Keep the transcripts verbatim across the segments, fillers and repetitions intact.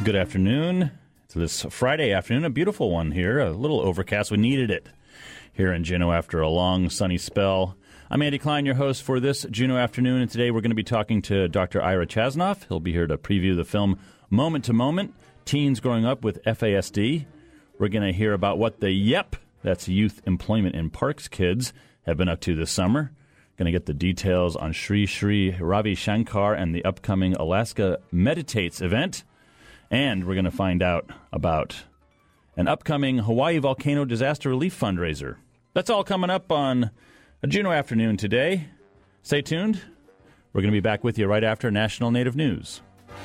Good afternoon. It's this Friday afternoon, a beautiful one here, a little overcast. We needed it here in Juneau after a long sunny spell. I'm Andy Klein, your host for this Juneau afternoon, and today we're going to be talking to Doctor Ira Chasnoff. He'll be here to preview the film Moment to Moment, Teens Growing Up with F A S D. We're going to hear about what the YEP, that's Youth Employment in Parks kids, have been up to this summer. Going to get the details on Sri Sri Ravi Shankar and the upcoming Alaska Meditates event. And we're going to find out about an upcoming Hawaii volcano disaster relief fundraiser. That's all coming up on a Juneau afternoon today. Stay tuned. We're going to be back with you right after National Native News.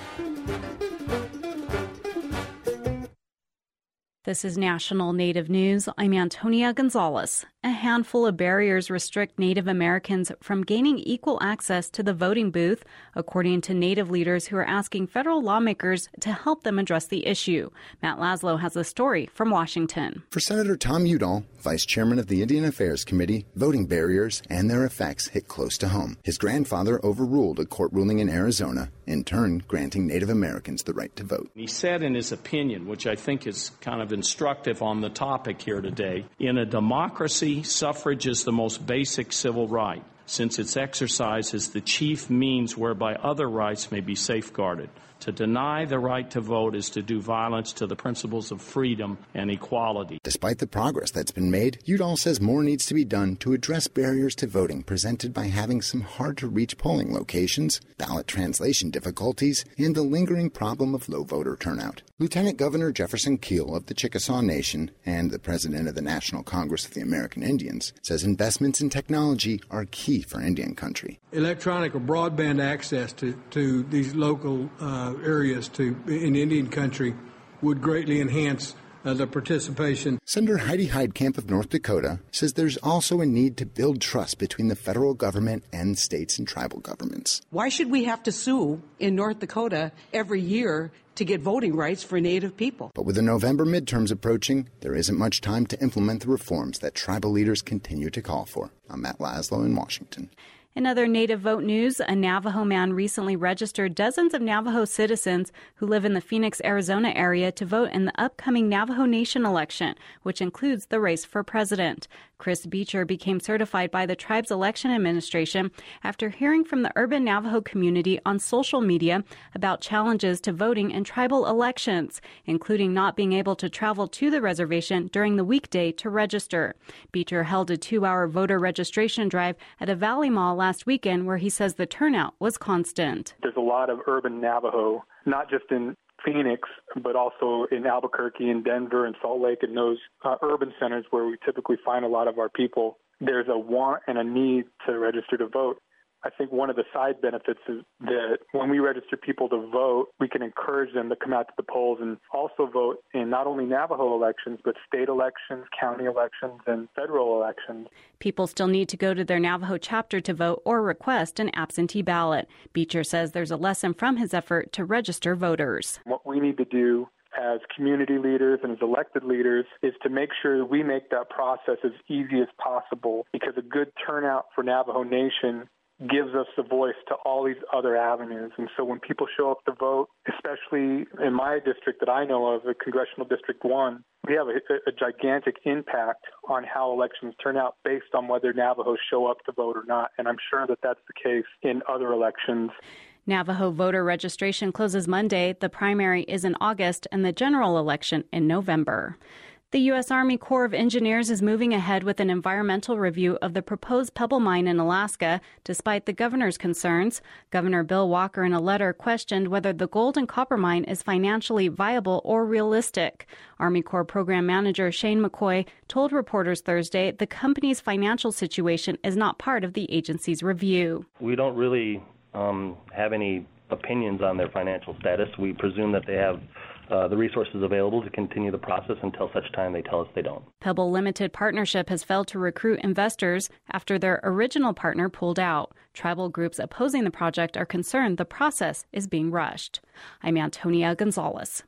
This is National Native News. I'm Antonia Gonzalez. A handful of barriers restrict Native Americans from gaining equal access to the voting booth, according to Native leaders who are asking federal lawmakers to help them address the issue. Matt Laszlo has a story from Washington. For Senator Tom Udall, Vice Chairman of the Indian Affairs Committee, voting barriers and their effects hit close to home. His grandfather overruled a court ruling in Arizona, in turn granting Native Americans the right to vote. He said in his opinion, which I think is kind of instructive on the topic here today, in a democracy, suffrage is the most basic civil right, since its exercise is the chief means whereby other rights may be safeguarded. To deny the right to vote is to do violence to the principles of freedom and equality. Despite the progress that's been made, Udall says more needs to be done to address barriers to voting presented by having some hard-to-reach polling locations, ballot translation difficulties, and the lingering problem of low voter turnout. Lieutenant Governor Jefferson Keel of the Chickasaw Nation and the president of the National Congress of the American Indians says investments in technology are key for Indian country. Electronic or broadband access to, to these local uh, areas to in Indian country would greatly enhance uh, the participation. Senator Heidi Heitkamp of North Dakota says there's also a need to build trust between the federal government and states and tribal governments. Why should we have to sue in North Dakota every year to get voting rights for Native people? But with the November midterms approaching, there isn't much time to implement the reforms that tribal leaders continue to call for. I'm Matt Laszlo in Washington. In other Native vote news, a Navajo man recently registered dozens of Navajo citizens who live in the Phoenix, Arizona area to vote in the upcoming Navajo Nation election, which includes the race for president. Chris Beecher became certified by the tribe's election administration after hearing from the urban Navajo community on social media about challenges to voting in tribal elections, including not being able to travel to the reservation during the weekday to register. Beecher held a two-hour voter registration drive at a Valley Mall last weekend where he says the turnout was constant. There's a lot of urban Navajo, not just in Phoenix, but also in Albuquerque and Denver and Salt Lake and those uh, urban centers where we typically find a lot of our people. There's a want and a need to register to vote. I think one of the side benefits is that when we register people to vote, we can encourage them to come out to the polls and also vote in not only Navajo elections, but state elections, county elections, and federal elections. People still need to go to their Navajo chapter to vote or request an absentee ballot. Beecher says there's a lesson from his effort to register voters. What we need to do as community leaders and as elected leaders is to make sure that we make that process as easy as possible, because a good turnout for Navajo Nation gives us the voice to all these other avenues. And so when people show up to vote, especially in my district that I know of, the Congressional District one, we have a, a gigantic impact on how elections turn out based on whether Navajos show up to vote or not. And I'm sure that that's the case in other elections. Navajo voter registration closes Monday. The primary is in August and the general election in November. The U S. Army Corps of Engineers is moving ahead with an environmental review of the proposed Pebble Mine in Alaska, despite the governor's concerns. Governor Bill Walker, in a letter, questioned whether the gold and copper mine is financially viable or realistic. Army Corps Program Manager Shane McCoy told reporters Thursday the company's financial situation is not part of the agency's review. We don't really um, have any opinions on their financial status. We presume that they have Uh, the resources available to continue the process until such time they tell us they don't. Pebble Limited Partnership has failed to recruit investors after their original partner pulled out. Tribal groups opposing the project are concerned the process is being rushed. I'm Antonia Gonzalez.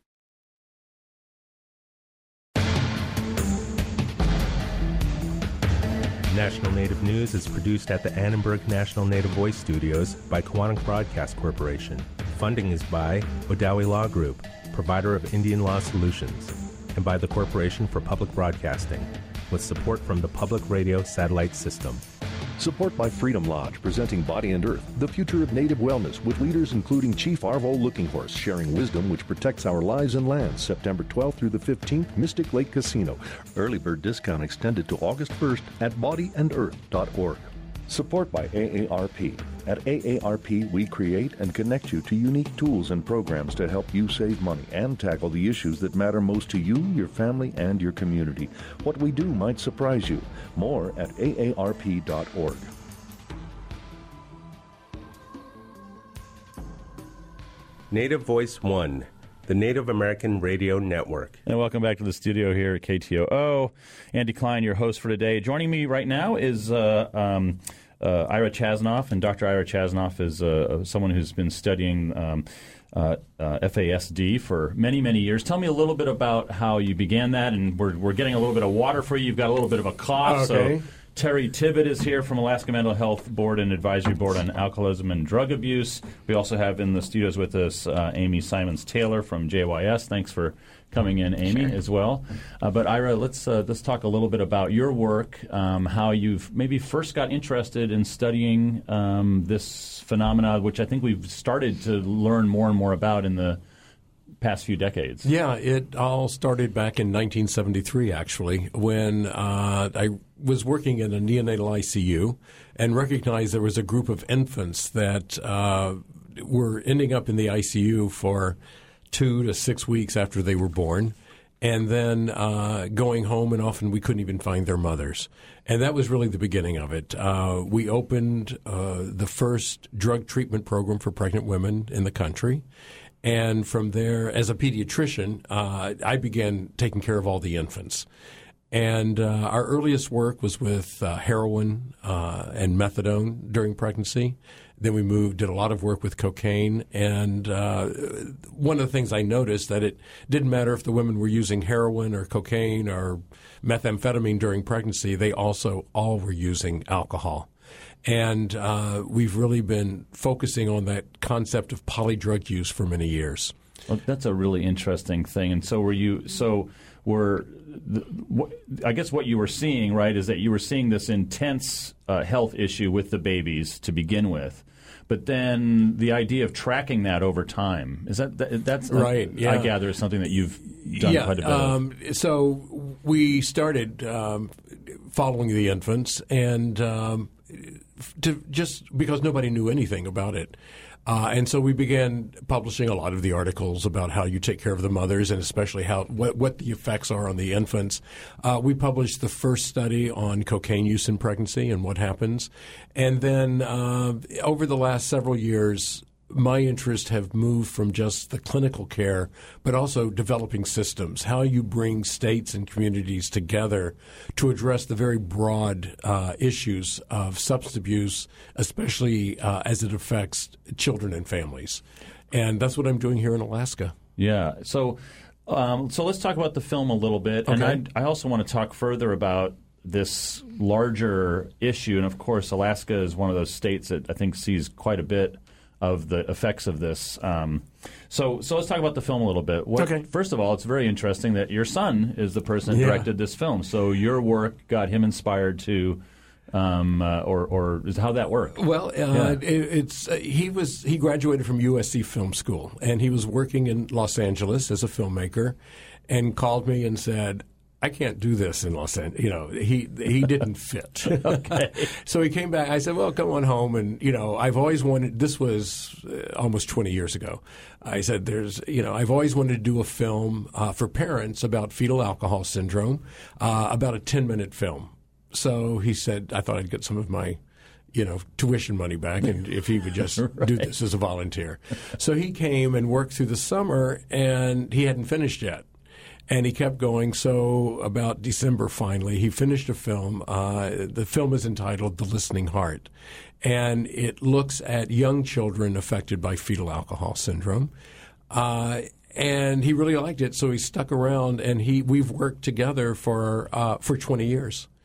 National Native News is produced at the Annenberg National Native Voice Studios by Kiwanis Broadcast Corporation. Funding is by Odawi Law Group. provider of Indian Law Solutions, and by the Corporation for Public Broadcasting, with support from the Public Radio Satellite System. Support by Freedom Lodge, presenting Body and Earth, the future of native wellness, with leaders including Chief Arvo Looking Horse, sharing wisdom which protects our lives and lands. September twelfth through the fifteenth, Mystic Lake Casino. Early bird discount extended to August first at body and earth dot org. Support by A A R P. At A A R P, we create and connect you to unique tools and programs to help you save money and tackle the issues that matter most to you, your family, and your community. What we do might surprise you. More at A A R P dot org. Native Voice One, the Native American Radio Network. And welcome back to the studio here at K T O O. Andy Klein, your host for today. Joining me right now is uh, um, uh, Ira Chasnoff, and Doctor Ira Chasnoff is uh, someone who's been studying um, uh, uh, F A S D for many, many years. Tell me a little bit about how you began that, and we're we're getting a little bit of water for you. You've got a little bit of a cough, okay. so Terry Tibbett is here from Alaska Mental Health Board and Advisory Board on Alcoholism and Drug Abuse. We also have in the studios with us uh, Amy Simons-Taylor from J Y S. Thanks for coming in, Amy, sure. as well. Uh, but Ira, let's uh, let's talk a little bit about your work, um, how you've maybe first got interested in studying um, this phenomena, which I think we've started to learn more and more about in the past few decades. Yeah, it all started back in nineteen seventy-three, actually, when uh, I was working in a neonatal I C U and recognized there was a group of infants that uh, were ending up in the I C U for two to six weeks after they were born, and then uh, going home, and often we couldn't even find their mothers. And that was really the beginning of it. Uh, we opened uh, the first drug treatment program for pregnant women in the country. And from there, as a pediatrician, uh, I began taking care of all the infants. And uh, our earliest work was with uh, heroin uh, and methadone during pregnancy. Then we moved, did a lot of work with cocaine. And uh, one of the things I noticed that it didn't matter if the women were using heroin or cocaine or methamphetamine during pregnancy, they also all were using alcohol. And uh, we've really been focusing on that concept of polydrug use for many years. Well, that's a really interesting thing. And so were you? So were the, what, I guess what you were seeing, right, is that you were seeing this intense uh, health issue with the babies to begin with, but then the idea of tracking that over time, is that, that that's right? Uh, yeah. I gather is something that you've done yeah, quite a bit um, of. So we started um, following the infants and. Um, To just because nobody knew anything about it. Uh, and so we began publishing a lot of the articles about how you take care of the mothers and especially how what, what the effects are on the infants. Uh, we published the first study on cocaine use in pregnancy and what happens. And then uh, over the last several years, my interests have moved from just the clinical care, but also developing systems, how you bring states and communities together to address the very broad uh, issues of substance abuse, especially uh, as it affects children and families. And that's what I'm doing here in Alaska. Yeah. So um, so let's talk about the film a little bit. Okay. And I, I also want to talk further about this larger issue. And, of course, Alaska is one of those states that I think sees quite a bit of the effects of this. Um, so so let's talk about the film a little bit. What, okay. First of all, it's very interesting that your son is the person that yeah. directed this film. So your work got him inspired to, um, uh, or or is how that work? Well, uh, yeah. it, it's uh, he was he graduated from U S C Film School, and he was working in Los Angeles as a filmmaker, and called me and said, I can't do this in Los Angeles. You know, he he didn't fit. Okay. So he came back. I said, well, come on home. And, you know, I've always wanted – this was uh, almost twenty years ago. I said, there's – you know, I've always wanted to do a film uh, for parents about fetal alcohol syndrome, uh, about a ten-minute film. So he said, I thought I'd get some of my – you know, tuition money back, and if he would just right. do this as a volunteer. So he came and worked through the summer, and he hadn't finished yet. And he kept going. So about December, finally, he finished a film. Uh, the film is entitled The Listening Heart. And it looks at young children affected by fetal alcohol syndrome. Uh, and he really liked it, so he stuck around. And he we've worked together for uh, for twenty years.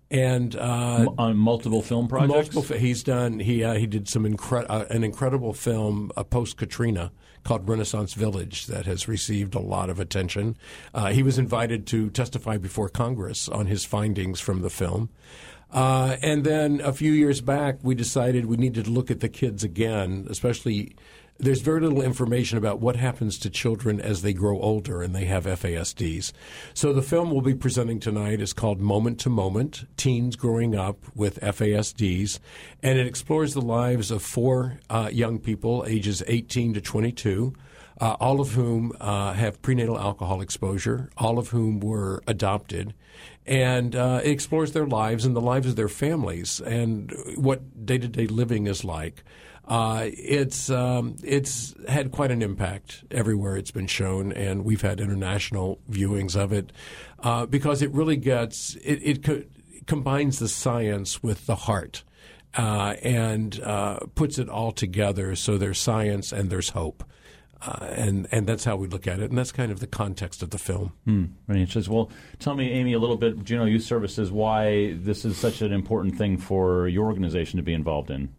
And uh, M- on multiple film projects? Multiple, he's done. He uh, he did some incre- uh, an incredible film uh, post Katrina called Renaissance Village that has received a lot of attention. Uh, he was invited to testify before Congress on his findings from the film. Uh, and then a few years back, we decided we needed to look at the kids again, especially. There's very little information about what happens to children as they grow older and they have F A S Ds. So the film we'll be presenting tonight is called Moment to Moment, Teens Growing Up with F A S Ds, and it explores the lives of four uh, young people, ages eighteen to twenty-two, uh, all of whom uh, have prenatal alcohol exposure, all of whom were adopted. And uh, it explores their lives and the lives of their families and what day-to-day living is like. Uh, it's um, it's had quite an impact everywhere it's been shown, and we've had international viewings of it uh, because it really gets it, it co- combines the science with the heart uh, and uh, puts it all together. So there's science and there's hope. Uh, and and that's how we look at it, and that's kind of the context of the film. Hmm. Very interesting. Well, tell me, Amy, a little bit, Juneau Youth Services, why this is such an important thing for your organization to be involved in.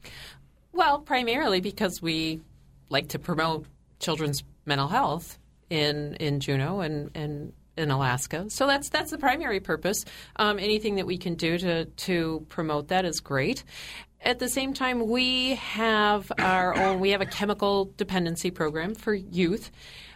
Well, primarily because we like to promote children's mental health in in Juneau and, and in Alaska. So that's that's the primary purpose. Um, anything that we can do to, to promote that is great. At the same time, we have our own – we have a chemical dependency program for youth.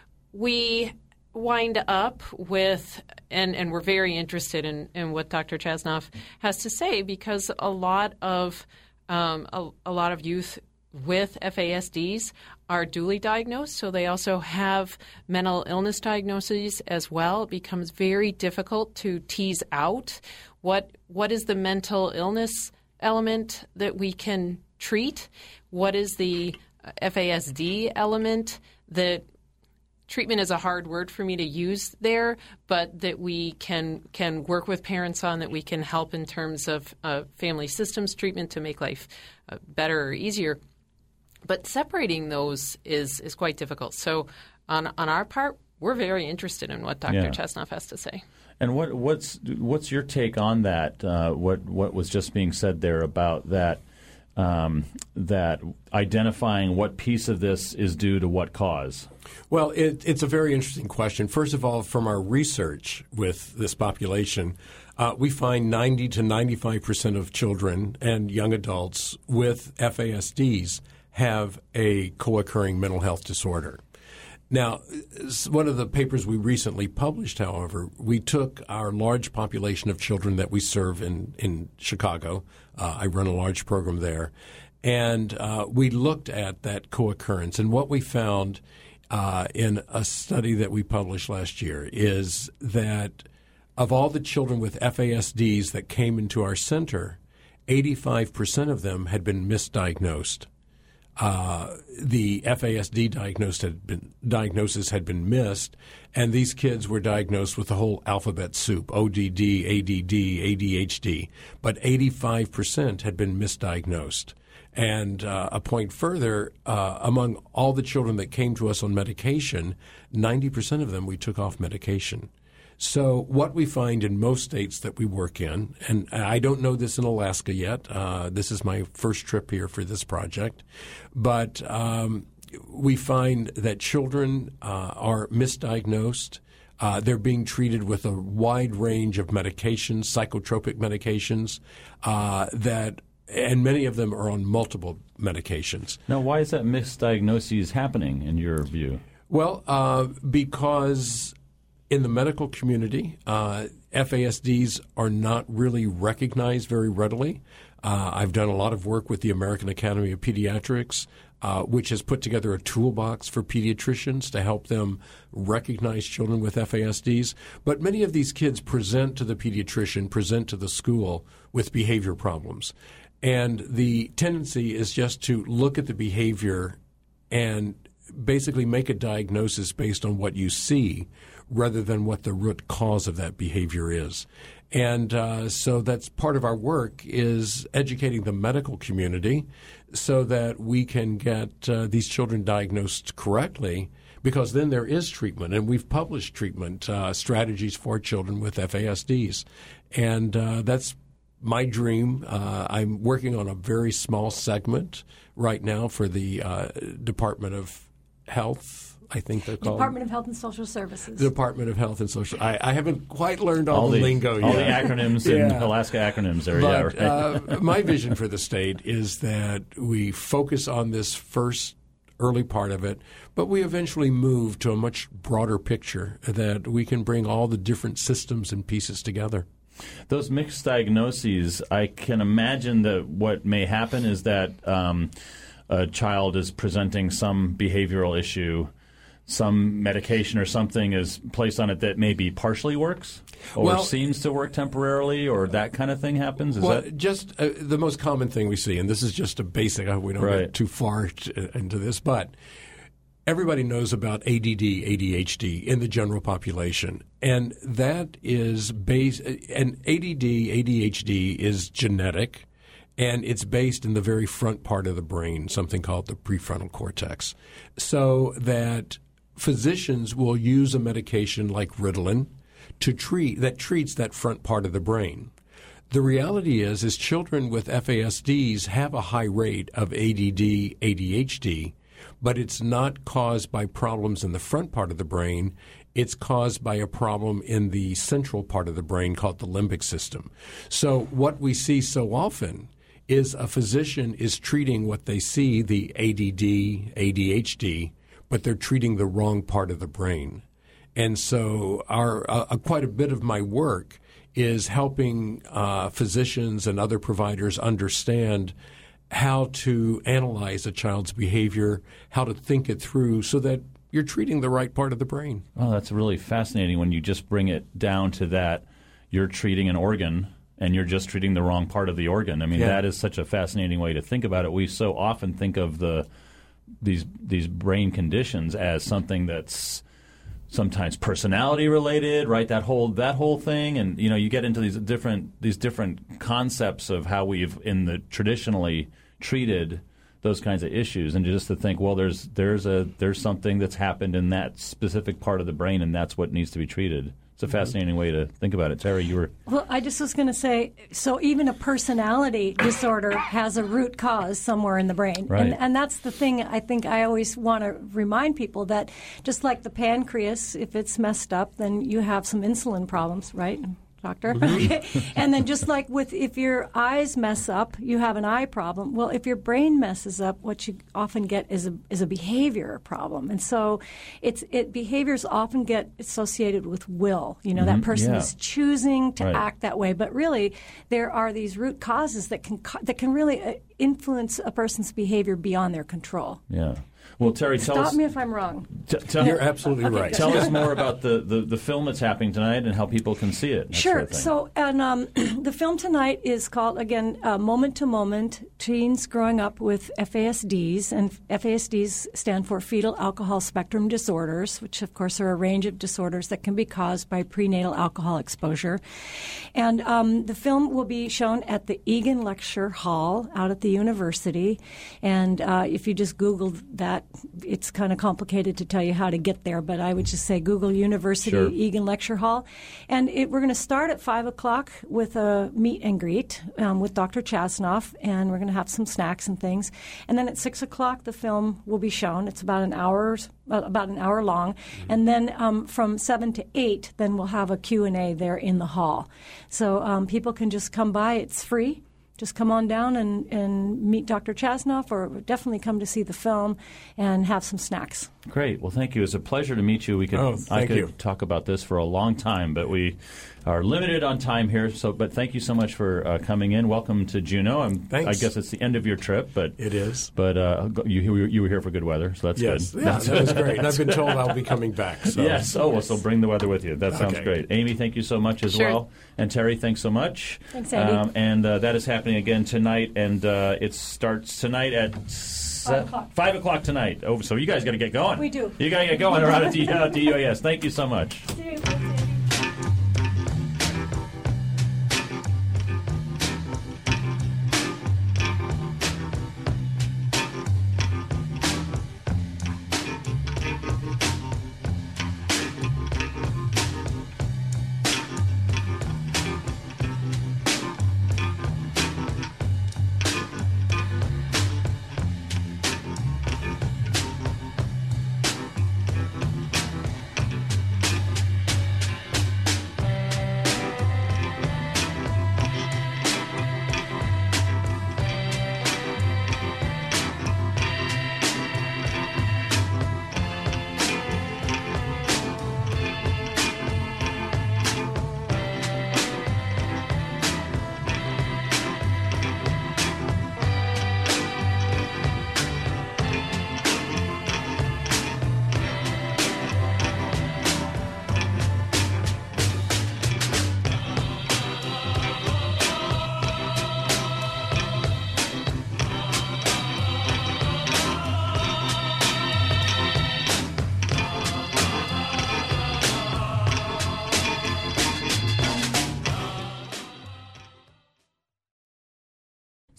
We wind up with and, – and we're very interested in, in what Doctor Chasnoff has to say because a lot of um, a, a lot of youth with F A S Ds are dually diagnosed, so they also have mental illness diagnoses as well. It becomes very difficult to tease out what what is the mental illness element that we can treat, what is the F A S D element that treatment is a hard word for me to use there, but that we can can work with parents on, that we can help in terms of uh, family systems treatment to make life uh, better or easier. But separating those is is quite difficult. So on on our part, we're very interested in what Doctor Yeah. Chasnoff has to say. And what what's what's your take on that? Uh, what what was just being said there about that um, that identifying what piece of this is due to what cause? Well, it, it's a very interesting question. First of all, from our research with this population, uh, we find ninety to ninety-five percent of children and young adults with F A S Ds have a co-occurring mental health disorder. Now, one of the papers we recently published, however, we took our large population of children that we serve in, in Chicago. Uh, I run a large program there. And uh, we looked at that co-occurrence. And what we found uh, in a study that we published last year is that of all the children with F A S Ds that came into our center, eighty-five percent of them had been misdiagnosed. Uh, the F A S D diagnosed had been, diagnosis had been missed, and these kids were diagnosed with the whole alphabet soup, O D D, A D D, A D H D, but eighty-five percent had been misdiagnosed. And uh, a point further, uh, among all the children that came to us on medication, ninety percent of them we took off medication. So what we find in most states that we work in, and I don't know this in Alaska yet, uh, this is my first trip here for this project, but um, we find that children uh, are misdiagnosed. Uh, they're being treated with a wide range of medications, psychotropic medications, uh, that, and many of them are on multiple medications. Now, why is that misdiagnosis happening in your view? Well, uh, because in the medical community, uh, F A S Ds are not really recognized very readily. Uh, I've done a lot of work with the American Academy of Pediatrics, uh, which has put together a toolbox for pediatricians to help them recognize children with F A S Ds. But many of these kids present to the pediatrician, present to the school with behavior problems. And the tendency is just to look at the behavior and basically make a diagnosis based on what you see rather than what the root cause of that behavior is. And uh, so that's part of our work is educating the medical community so that we can get uh, these children diagnosed correctly, because then there is treatment. And we've published treatment uh, strategies for children with F A S Ds. And uh, that's my dream. Uh, I'm working on a very small segment right now for the uh, Department of Health. I think they're called Department of Health and Social Services. The Department of Health and Social. I, I haven't quite learned all, all the, the lingo all yet. All the acronyms yeah. and Alaska acronyms there. But, yeah, right. uh, my vision for the state is that we focus on this first early part of it, but we eventually move to a much broader picture that we can bring all the different systems and pieces together. Those mixed diagnoses, I can imagine that what may happen is that um, a child is presenting some behavioral issue, some medication or something is placed on it that maybe partially works or well, seems to work temporarily, or that kind of thing happens? Is well, that just uh, the most common thing we see, and this is just a basic, uh, we don't right. get too far t- into this, but everybody knows about A D D, A D H D in the general population, and that is based, and A D D, A D H D is genetic, and it's based in the very front part of the brain, something called the prefrontal cortex, so that physicians will use a medication like Ritalin to treat that treats that front part of the brain. The reality is, is children with F A S Ds have a high rate of A D D, A D H D, but it's not caused by problems in the front part of the brain. It's caused by a problem in the central part of the brain called the limbic system. So what we see so often is a physician is treating what they see, the A D D, A D H D, but they're treating the wrong part of the brain. And so our uh, quite a bit of my work is helping uh, physicians and other providers understand how to analyze a child's behavior, how to think it through so that you're treating the right part of the brain. Oh, that's really fascinating when you just bring it down to that. You're treating an organ and you're just treating the wrong part of the organ. I mean, yeah. that is such a fascinating way to think about it. We so often think of the these these brain conditions as something that's sometimes personality related, right? That whole that whole thing, and you know, you get into these different these different concepts of how we've in the traditionally treated those kinds of issues, and just to think, well, there's there's a there's something that's happened in that specific part of the brain, and that's what needs to be treated. It's a fascinating way to think about it. Terry, you were... Well, I just was going to say, so even a personality disorder has a root cause somewhere in the brain. Right. And, and that's the thing I think I always want to remind people, that just like the pancreas, if it's messed up, then you have some insulin problems, right? Doctor. Okay. And then just like with if your eyes mess up, you have an eye problem. Well, if your brain messes up, what you often get is a is a behavior problem. And so it's it behaviors often get associated with will. You know, mm-hmm. that person yeah. is choosing to right. act that way. But really, there are these root causes that can that can really influence a person's behavior beyond their control. Yeah. Well, Terry, tell Stop us... me if I'm wrong. T- tell, You're absolutely okay, right. good. Tell us more about the, the, the film that's happening tonight and how people can see it. Sure. Sort of so, and um, the film tonight is called, again, uh, Moment to Moment, Teens Growing Up with F A S Ds. And F A S Ds stand for Fetal Alcohol Spectrum Disorders, which, of course, are a range of disorders that can be caused by prenatal alcohol exposure. And um, the film will be shown at the Egan Lecture Hall out at the university. And uh, if you just Google that, it's kind of complicated to tell you how to get there, but I would just say Google University sure. Egan Lecture Hall. And it, we're going to start at five o'clock with a meet and greet um, with Doctor Chasnoff, and we're going to have some snacks and things. And then at six o'clock, the film will be shown. It's about an hour, uh, about an hour long. Mm-hmm. And then um, from seven to eight, then we'll have a Q and A there in the hall. So um, people can just come by. It's free. Just come on down and, and meet Doctor Chasnoff, or definitely come to see the film and have some snacks. Great. Well, thank you. It's a pleasure to meet you. We could oh, I could you. talk about this for a long time, but we are limited on time here. So, but thank you so much for uh, coming in. Welcome to Juneau. I'm, Thanks. I guess it's the end of your trip, but it is. But uh, you you were here for good weather, so that's yes. good. Yeah, that was great. And I've been told I'll be coming back. So. Yes. Oh, well, so bring the weather with you. That sounds okay. great. Amy, thank you so much as sure. well, and Terry, thanks so much. Thanks, Andy. Um, and uh, that is happening again tonight, and uh, it starts tonight at. Five o'clock. Five o'clock tonight. Oh, so you guys got to get going. We do. You got to get going around at D U A S. Thank you so much. See you.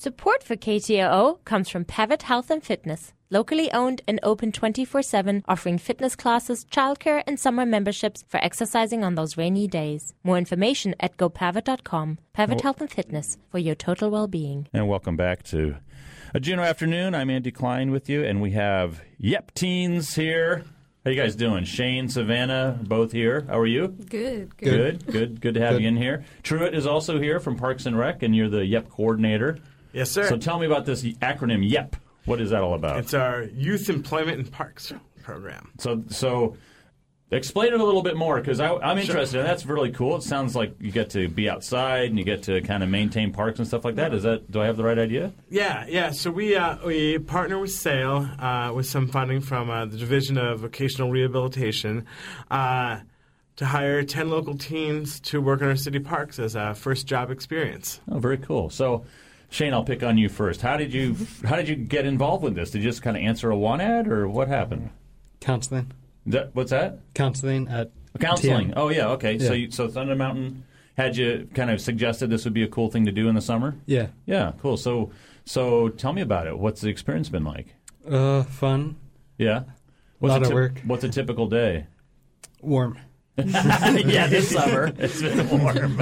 Support for K T O O comes from Pavitt Health and Fitness, locally owned and open twenty-four seven, offering fitness classes, childcare, and summer memberships for exercising on those rainy days. More information at go pavitt dot com. Pavitt Health and Fitness, for your total well-being. And welcome back to a Juneau Afternoon. I'm Andy Klein with you, and we have Yep Teens here. How you guys doing? Shane, Savannah, both here. How are you? Good. Good. Good. Good. Good to have Good. you in here. Truett is also here from Parks and Rec, and you're the Yep coordinator. Yes, sir. So tell me about this acronym YEP. What is that all about? It's our Youth Employment and Parks program. So, so explain it a little bit more, because I'm interested. Sure. And that's really cool. It sounds like you get to be outside and you get to kind of maintain parks and stuff like that. Is that? Do I have the right idea? Yeah, yeah. So we uh, we partner with SAIL uh, with some funding from uh, the Division of Vocational Rehabilitation uh, to hire ten local teens to work in our city parks as a first job experience. Oh, very cool. So, Shane, I'll pick on you first. How did you How did you get involved with this? Did you just kind of answer a want ad, or what happened? Counseling. That, what's that? Counseling at Counseling. T M. Oh, yeah, okay. Yeah. So you, so Thunder Mountain had you kind of suggested this would be a cool thing to do in the summer? Yeah. Yeah, cool. So so tell me about it. What's the experience been like? Uh, fun. Yeah? A lot a of work. What's a typical day? Warm. Yeah, this summer it's been warm.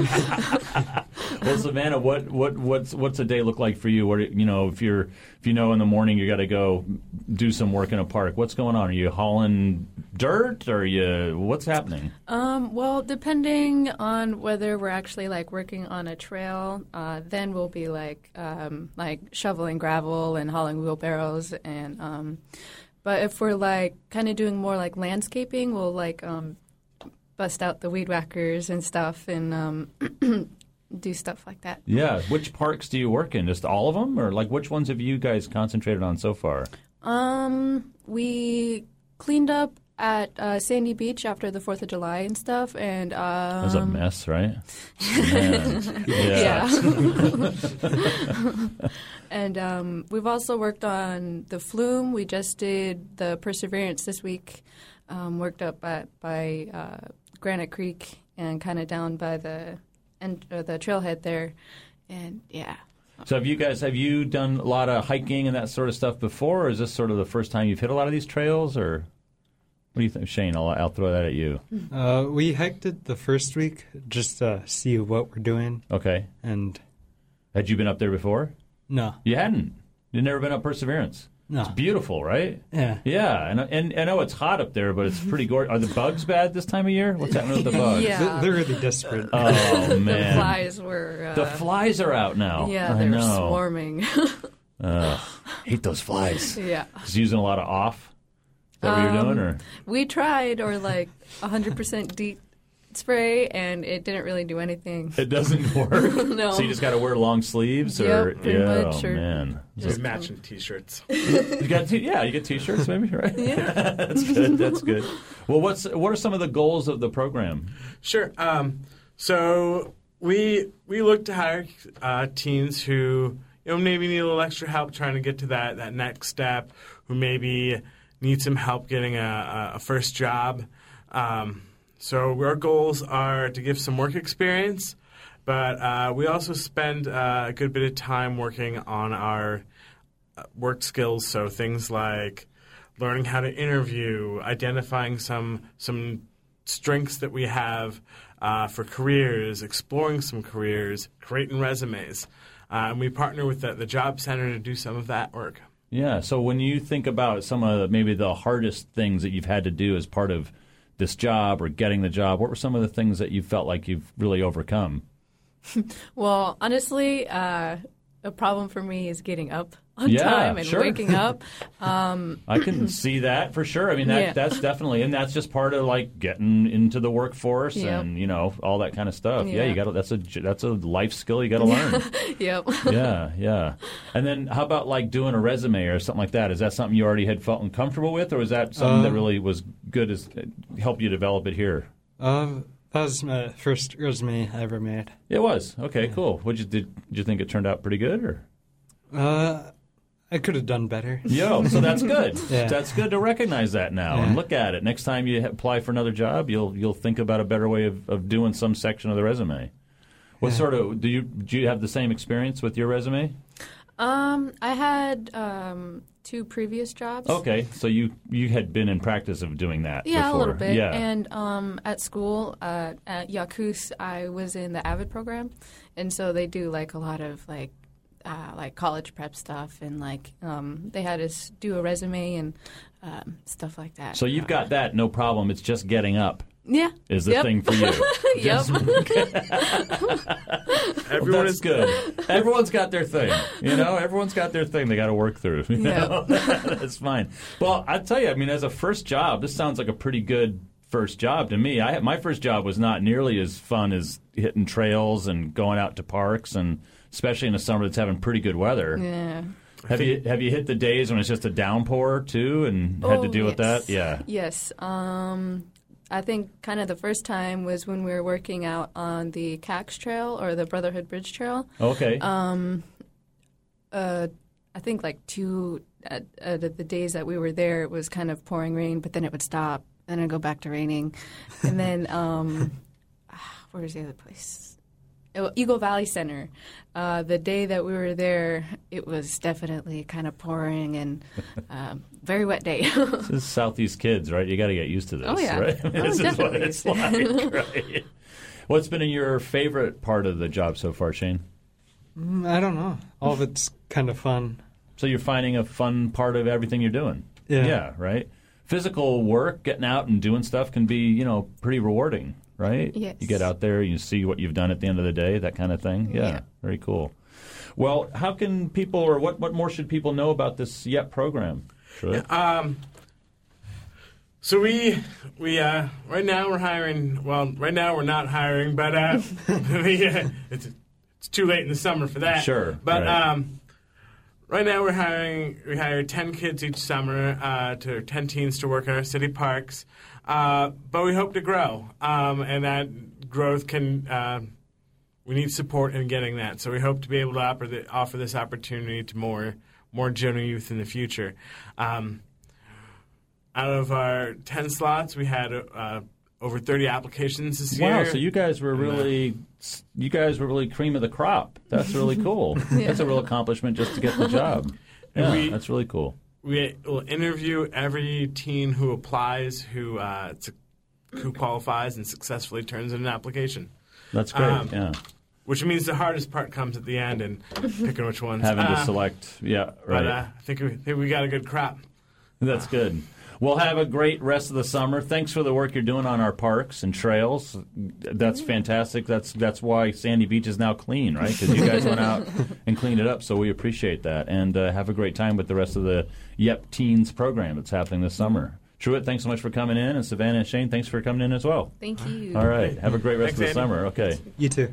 Well, Savannah, what what what's what's a day look like for you? What you know, if you're if you know in the morning you got to go do some work in a park, what's going on? Are you hauling dirt? Or are you what's happening? Um, well, depending on whether we're actually like working on a trail, uh, then we'll be like um, like shoveling gravel and hauling wheelbarrows and. Um, but if we're like kind of doing more like landscaping, we'll like um, bust out the weed whackers and stuff and um, do stuff like that. Yeah. Which parks do you work in? Just all of them? Or like which ones have you guys concentrated on so far? Um, we cleaned up at uh, Sandy Beach after the fourth of July and stuff. And um, That was a mess, right? Man. Yeah. And um, we've also worked on the Flume. We just did the Perseverance this week. Um, worked up at by uh, Granite Creek and kind of down by the and uh, the trailhead there, and yeah. So have you guys have you done a lot of hiking and that sort of stuff before, or is this sort of the first time you've hit a lot of these trails, or what do you think, Shane? I'll, I'll throw that at you. Uh, we hiked it the first week just to see what we're doing. Okay. And had you been up there before? No. You hadn't. You'd never been up Perseverance. No. It's beautiful, right? Yeah. Yeah, and and I know it's hot up there, but it's pretty gorgeous. Are the bugs bad this time of year? What's happening with the bugs? Yeah. They're really desperate. Oh, man. The flies were... Uh, the flies are out now. Yeah, I they're know. swarming. Ugh, hate those flies. Yeah. Just using a lot of off? Is that what you're Um, doing? Or? We tried, or like one hundred percent DEET spray, and it didn't really do anything. It doesn't work? No. So you just got to wear long sleeves? Yep, or pretty yeah, much, oh, or man. Just matching T-shirts. You got t- yeah, you get T-shirts maybe, right? Yeah. That's good. That's good. Well, what's what are some of the goals of the program? Sure. Um, so we we look to hire uh, teens who you know maybe need a little extra help trying to get to that, that next step, who maybe need some help getting a, a first job. Um, so our goals are to give some work experience, but uh, we also spend uh, a good bit of time working on our work skills. So things like learning how to interview, identifying some some strengths that we have uh, for careers, exploring some careers, creating resumes. Uh, and we partner with the, the Job Center to do some of that work. Yeah. So when you think about some of the, maybe the hardest things that you've had to do as part of this job or getting the job, what were some of the things that you felt like you've really overcome? Well, honestly, uh, a problem for me is getting up on Yeah, time and sure. waking up. Um, I can see that for sure. I mean, that Yeah. that's definitely, and that's just part of like getting into the workforce Yep. and you know all that kind of stuff. Yeah, Yeah. you got to. That's a that's a life skill you got to learn. Yep. yeah, yeah. And then how about like doing a resume or something like that? Is that something you already had felt uncomfortable with, or was that something that Um, really was good as help you develop it here? Um, that was my first resume I ever made. It was okay, cool. What you did? Did you think it turned out pretty good, or? Uh, I could have done better. Yo, so that's good. Yeah. That's good to recognize that now and Yeah. look at it. Next time you apply for another job, you'll you'll think about a better way of, of doing some section of the resume. What Yeah. sort of do you do you have the same experience with your resume? Um, I had um, two previous jobs. Okay, so you you had been in practice of doing that Yeah, before. a little bit. Yeah. And um, at school, uh, at Yakus, I was in the AVID program. And so they do like a lot of like uh, like college prep stuff. And like um, they had us do a resume and um, stuff like that. So you've got that, no problem. It's just getting up. Yeah. Is the Yep. thing for you. Yep. Everyone is good. Everyone's got their thing. You know, everyone's got their thing they got to work through. You know? That's fine. Well, I tell you, I mean, as a first job, this sounds like a pretty good first job to me. I had, my first job was not nearly as fun as hitting trails and going out to parks, and especially in the summer that's having pretty good weather. Yeah. Have you have you hit the days when it's just a downpour too, and had Oh, to deal with that? yes. Yeah. Yes. Um, I think kind of the first time was when we were working out on the C A X Trail or the Brotherhood Bridge Trail. Okay. Um, uh, I think like two uh, uh, the, the days that we were there, it was kind of pouring rain, but then it would stop, then it'd go back to raining, and then um, where's the other place? Oh, Eagle Valley Center. Uh, the day that we were there, it was definitely kind of pouring and um, very wet day. This is Southeast kids, right? You got to get used to this, Oh, yeah. right? Oh, this is what definitely. it's like, right? What's been your favorite part of the job so far, Shane? Mm, I don't know. All of it's kind of fun. So you're finding a fun part of everything you're doing? Yeah. Yeah, right? Physical work, getting out and doing stuff can be, you know, pretty rewarding, right? Yes. You get out there, you see what you've done at the end of the day, that kind of thing. Yeah, Yeah. very cool. Well, how can people, or what, what more should people know about this YEP program? Sure. Um, so we we uh, right now we're hiring. Well, right now we're not hiring, but uh, we, uh, it's it's too late in the summer for that. Sure, but right. um, right now we're hiring. We hire ten kids each summer uh, to ten teens to work in our city parks. Uh, but we hope to grow, um, and that growth can. Uh, we need support in getting that, so we hope to be able to offer, the, offer this opportunity to more more Juneau youth in the future. Um, out of our ten slots, we had uh, over thirty applications this Wow, year. so you guys were really, you guys were really cream of the crop. That's really cool. Yeah. That's a real accomplishment just to get the job. And Yeah, we- that's really cool. We will interview every teen who applies, who uh, su- who qualifies and successfully turns in an application. That's great, Um, yeah. Which means the hardest part comes at the end and picking which ones. Having to Uh, select, yeah, But right. uh, I think we, think we got a good crop. That's good. Well, have a great rest of the summer. Thanks for the work you're doing on our parks and trails. That's fantastic. That's that's why Sandy Beach is now clean, right? Because you guys went out and cleaned it up, so we appreciate that. And uh, have a great time with the rest of the YEP Teens program that's happening this summer. Truett, thanks so much for coming in. And Savannah and Shane, thanks for coming in as well. Thank you. All right. Have a great rest Thanks, of the Andy. summer. Okay. You too.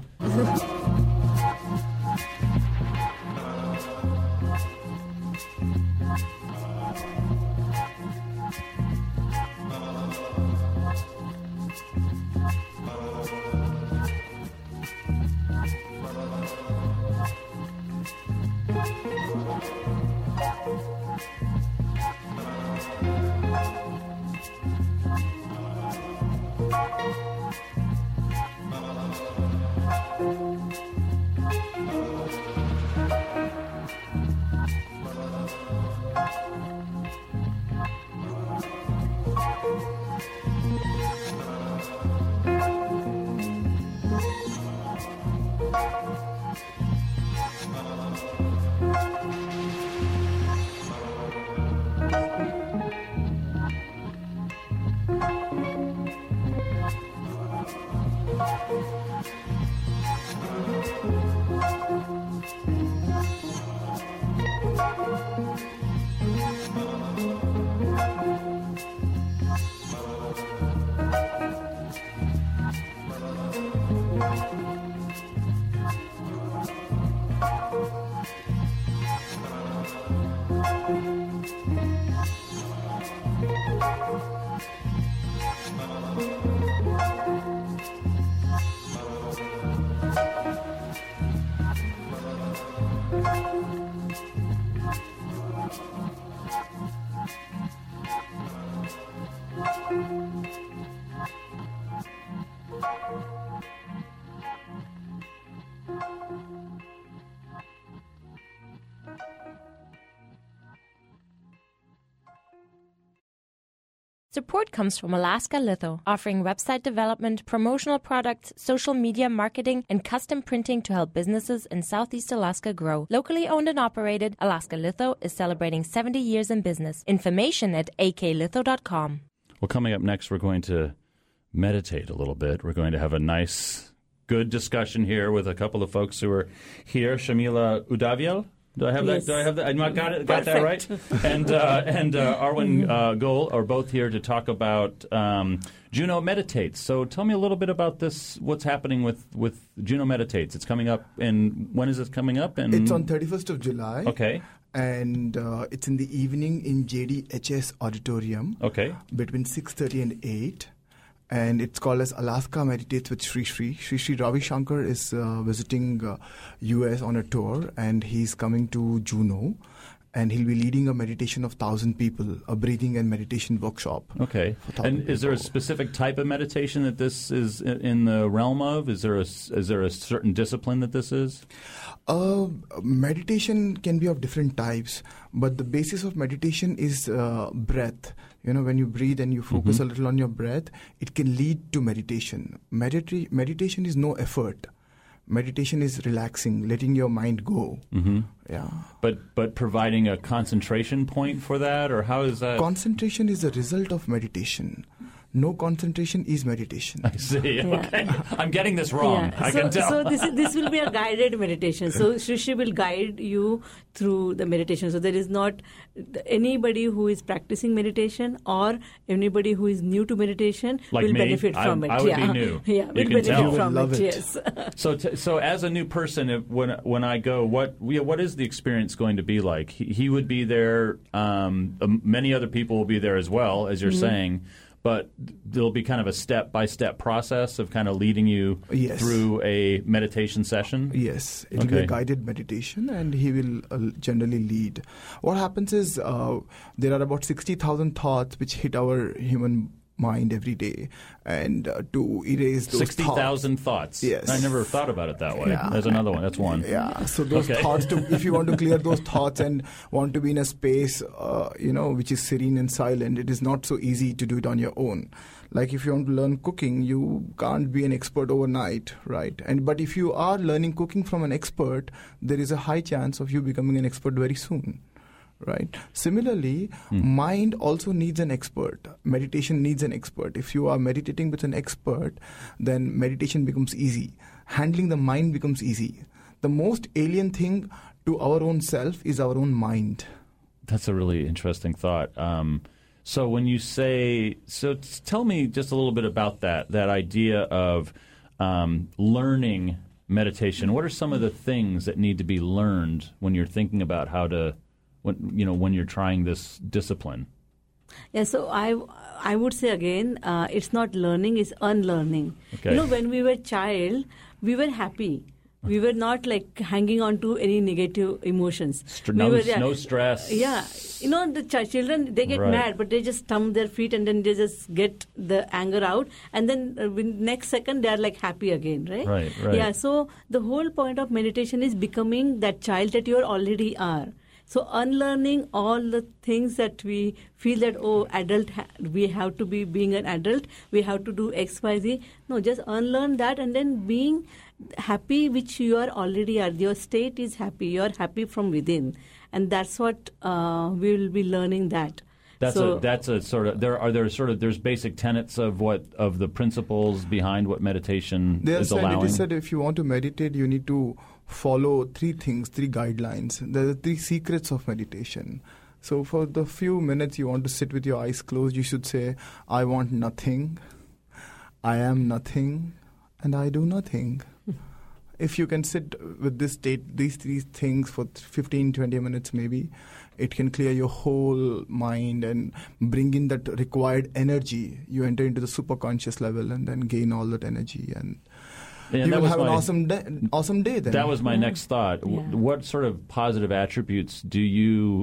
Support comes from Alaska Litho, offering website development, promotional products, social media marketing, and custom printing to help businesses in Southeast Alaska grow. Locally owned and operated, Alaska Litho is celebrating seventy years in business. Information at a k litho dot com. Well, coming up next, we're going to meditate a little bit. We're going to have a nice, good discussion here with a couple of folks who are here. Shamila Udaviel. Do I have yes. that? Do I have that? I got it. Got that right. And uh, and uh, Arwen uh, Goel are both here to talk about um, Juneau Meditates. So tell me a little bit about this. What's happening with, with Juneau Meditates? It's coming up. And when is it coming up? And it's on thirty-first of July. Okay. And uh, it's in the evening in J D H S Auditorium. Okay. Between six thirty and eight. And it's called as Alaska Meditates with Sri Sri. Sri Sri Ravi Shankar is uh, visiting uh, U S on a tour, and he's coming to Juneau, and he'll be leading a meditation of thousand people, a breathing and meditation workshop. Okay. And people. Is there a specific type of meditation that this is in the realm of? Is there a, is there a certain discipline that this is? Uh, meditation can be of different types, but the basis of meditation is uh, breath. You know, when you breathe and you focus mm-hmm. a little on your breath, it can lead to meditation. Medita- meditation is no effort. Meditation is relaxing, letting your mind go. Mm-hmm. Yeah. But but providing a concentration point for that, or how is that? Concentration is a result of meditation. No concentration is meditation. I see. Yeah. Okay. I'm getting this wrong. Yeah. I so, can tell. So this, is, this will be a guided meditation. So Sri will guide you through the meditation. So there is not anybody who is practicing meditation or anybody who is new to meditation like will me? benefit I, from it. I would yeah. be new. Yeah, you will can benefit tell. from love it. it. Yes. so t- so as a new person, if, when when I go, what what is the experience going to be like? He, he would be there. Um, many other people will be there as well, as you're mm-hmm. saying. But there'll be kind of a step-by-step process of kind of leading you yes. through a meditation session? Yes. It will okay. be a guided meditation, and he will uh, generally lead. What happens is uh, there are about sixty thousand thoughts which hit our human mind every day, and uh, to erase those sixty thousand thoughts. Yes. I never thought about it that way. Yeah. There's another one. That's one. Yeah. So those okay. thoughts, to, if you want to clear those thoughts and want to be in a space, uh, you know, which is serene and silent, it is not so easy to do it on your own. Like if you want to learn cooking, you can't be an expert overnight, right? And but if you are learning cooking from an expert, there is a high chance of you becoming an expert very soon. Right. Similarly, hmm. mind also needs an expert. Meditation needs an expert. If you are meditating with an expert, then meditation becomes easy. Handling the mind becomes easy. The most alien thing to our own self is our own mind. That's a really interesting thought. Um, so when you say, so tell me just a little bit about that, that idea of um, learning meditation. What are some of the things that need to be learned when you're thinking about how to When you know when you're trying this discipline? Yeah, so I I would say again, uh, it's not learning; it's unlearning. Okay. You know, when we were child, we were happy. We were not like hanging on to any negative emotions. St- we no, were, yeah, no stress. Yeah, you know the ch- children they get right. mad, but they just stomp their feet and then they just get the anger out, and then uh, next second they are like happy again, right? Right, right. Yeah. So the whole point of meditation is becoming that child that you already are. So unlearning all the things that we feel that, oh, adult, ha- we have to be being an adult, we have to do X, Y, Z. No, just unlearn that and then being happy, which you are already are. Your state is happy. You are happy from within. And that's what uh, we will be learning that. That's so, a that's a sort of there are there sort of there's basic tenets of what of the principles behind what meditation They is said, allowing. It is said if you want to meditate, you need to follow three things, three guidelines. There are three secrets of meditation. So for the few minutes you want to sit with your eyes closed, you should say, I want nothing, I am nothing, and I do nothing. If you can sit with this state, these three things for fifteen, twenty minutes maybe, it can clear your whole mind and bring in that required energy. You enter into the superconscious level and then gain all that energy, and yeah, you will have my, an awesome day, awesome day then. That was my yeah. next thought. Yeah. What sort of positive attributes do you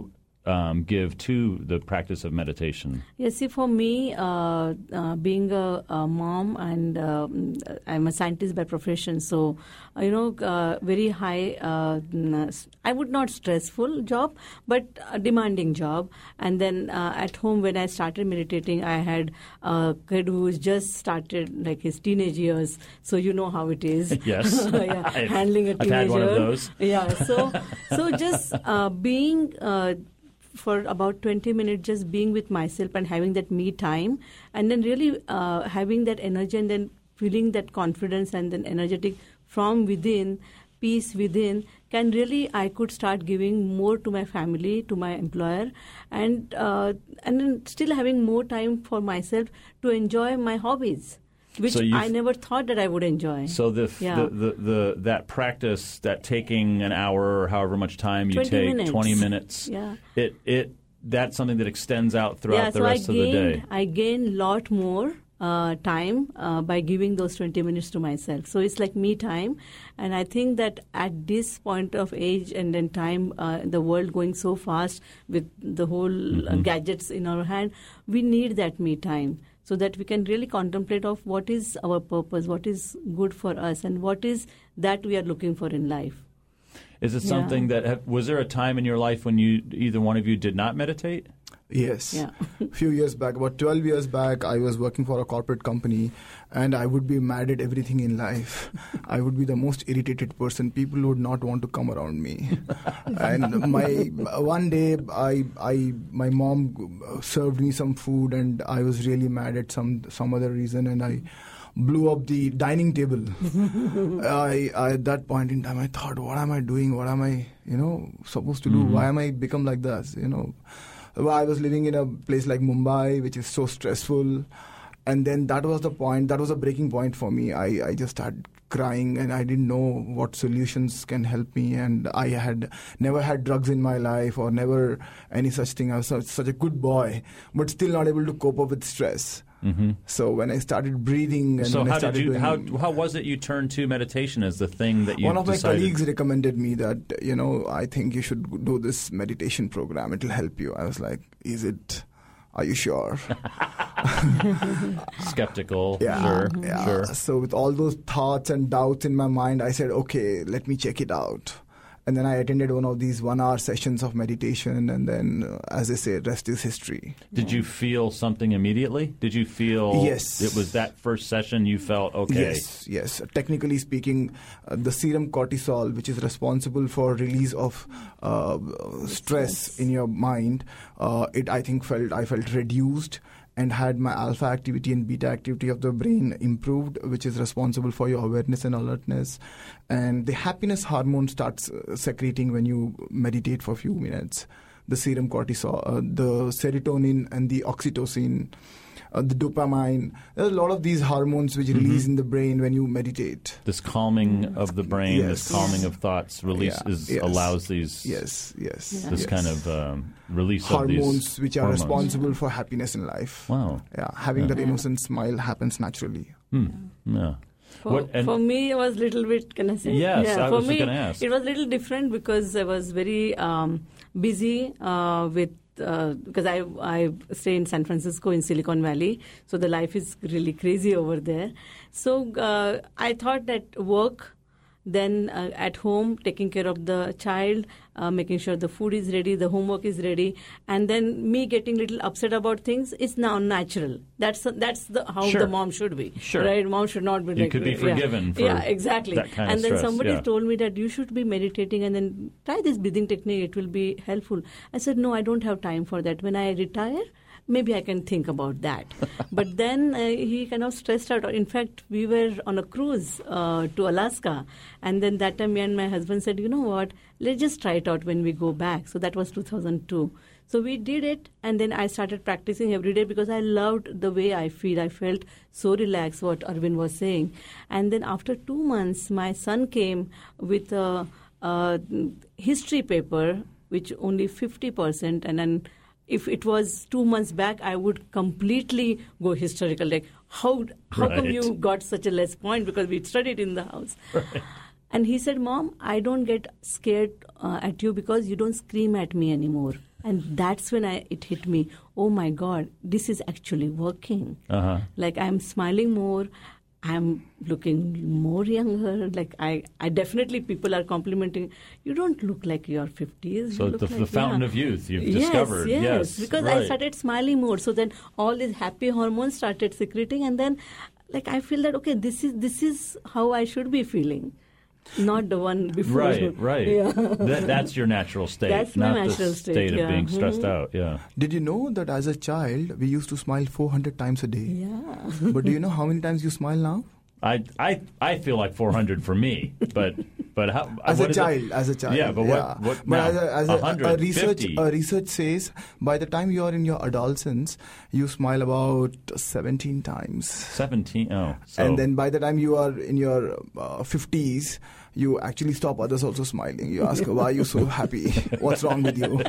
um, give to the practice of meditation? Yeah, see, for me, uh, uh, being a, a mom and uh, I'm a scientist by profession, so, uh, you know, uh, very high, uh, I would not stressful job, but a demanding job. And then uh, at home, when I started meditating, I had a kid who just started like his teenage years, so you know how it is. Yes. yeah, I've, handling a teenager. I've had one of those. Yeah, so, so just uh, being... Uh, for about twenty minutes, just being with myself and having that me time, and then really uh, having that energy and then feeling that confidence and then energetic from within, peace within, can really, I could start giving more to my family, to my employer, and uh, and then still having more time for myself to enjoy my hobbies, which so I never thought that I would enjoy. So the, yeah. the, the, the that practice, that taking an hour or however much time you take, minutes. twenty minutes, yeah. it it that's something that extends out throughout yeah, the so rest I of gained, the day. I gain a lot more uh, time uh, by giving those twenty minutes to myself. So it's like me time. And I think that at this point of age and then time, uh, the world going so fast with the whole mm-hmm. uh, gadgets in our hand, we need that me time, so that we can really contemplate of what is our purpose, what is good for us, and what is that we are looking for in life. Is it yeah. something that, was there a time in your life when you, either one of you did not meditate? Yes. Yeah. A few years back, about twelve years back, I was working for a corporate company, and I would be mad at everything in life. I would be the most irritated person. People would not want to come around me. And my one day, I, I, my mom served me some food, and I was really mad at some some other reason, and I blew up the dining table. I, I at that point in time, I thought, what am I doing? What am I, you know, supposed to do? Mm-hmm. Why am I become like this? You know. I was living in a place like Mumbai, which is so stressful. And then that was the point, that was a breaking point for me. I, I just started crying, and I didn't know what solutions can help me. And I had never had drugs in my life, or never any such thing. I was such a good boy, but still not able to cope up with stress. Mm-hmm. So when I started breathing, and so when how I started did you? doing, How how was it you turned to meditation as the thing that you? One of decided? my colleagues recommended me that, you know, I think you should do this meditation program. It will help you. I was like, is it? Are you sure? Skeptical. Yeah, sure. yeah. Sure. So with all those thoughts and doubts in my mind, I said, okay, let me check it out. And then I attended one of these one-hour sessions of meditation, and then, uh, as I say, rest is history. Did you feel something immediately? Did you feel yes. it was that first session you felt, okay? Yes, yes. Technically speaking, uh, the serum cortisol, which is responsible for release of uh, stress in your mind, uh, it I think felt I felt reduced, and had my alpha activity and beta activity of the brain improved, which is responsible for your awareness and alertness. And the happiness hormone starts uh, secreting when you meditate for a few minutes. The serum cortisol, uh, the serotonin and the oxytocin, uh, the dopamine. There's a lot of these hormones which Mm-hmm. release in the brain when you meditate. This calming of the brain, Yes. this calming of thoughts, releases Yeah, yes. allows these. Yes, yes. This yes. kind of um, release hormones of these which are hormones. responsible for happiness in life. Wow. Yeah, having Yeah. that innocent smile happens naturally. Hmm. Yeah. For, What- and- for me, it was a little bit, can I say? Yes, yeah, I for was me, gonna ask. it was a little different because I was very um, busy uh, with, uh, because I, I stay in San Francisco in Silicon Valley, so the life is really crazy over there. So uh, I thought that work, then uh, at home, taking care of the child, uh, making sure the food is ready, the homework is ready, and then me getting a little upset about things is now natural. That's that's the, how Sure. the mom should be. Sure. Right? Mom should not be You like... could be yeah. forgiven for Yeah, exactly. that kind of and then stress, somebody yeah. told me that you should be meditating and then try this breathing technique. It will be helpful. I said, no, I don't have time for that. When I retire, maybe I can think about that. But then uh, he kind of stressed out. In fact, we were on a cruise uh, to Alaska. And then that time me and my husband said, you know what, let's just try it out when we go back. So that was two thousand two. So we did it, and then I started practicing every day because I loved the way I feel. I felt so relaxed, what Arvind was saying. And then after two months, my son came with a, a history paper, which only fifty percent, and then if it was two months back, I would completely go hysterical. Like, how how come Right. you got such a less point? Because we studied in the house. Right. And he said, Mom, I don't get scared uh, at you because you don't scream at me anymore. And that's when I, it hit me, oh my God, this is actually working. Uh-huh. Like I'm smiling more, I'm looking more younger. Like I, I definitely, people are complimenting, you don't look like you're fifties. So you look the, like, the fountain yeah. of youth you've yes, discovered. Yes, yes because right. I started smiling more. So then all these happy hormones started secreting, and then like I feel that, okay, this is this is how I should be feeling. Not the one before. Right, right. Yeah. That, that's your natural state, That's my not natural the state, state yeah. of being stressed Mhm. out. Yeah. Did you know that as a child, we used to smile four hundred times a day? Yeah. But do you know how many times you smile now? I, I, I feel like four hundred for me, but but how? As what a is it? child, as a child. Yeah, but yeah. what? What But now? as a, as a, one hundred, a research, fifty. a research says by the time you are in your adolescence, you smile about seventeen times. Seventeen. Oh, so And then by the time you are in your uh, fifties, you actually stop others also smiling. You ask, why are you so happy? What's wrong with you?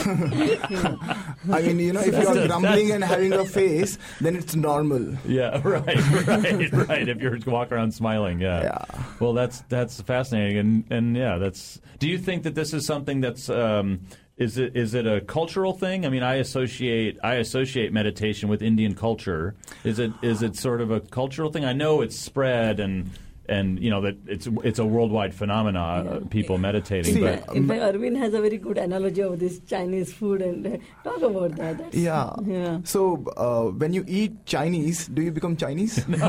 I mean, you know, if you are grumbling and having a face, then it's normal. Yeah, right, right, right. If you're walking around smiling, yeah. Yeah. Well, that's that's fascinating, and and yeah, that's. Do you think that this is something that's? Um, Is it is it a cultural thing? I mean, I associate I associate meditation with Indian culture. Is it is it sort of a cultural thing? I know it's spread and. And you know that it's it's a worldwide phenomenon. Yeah. Uh, people meditating, See, but in fact, Arvind has a very good analogy of this Chinese food, and uh, talk about that. That's, Yeah. yeah. So uh, when you eat Chinese, do you become Chinese? No.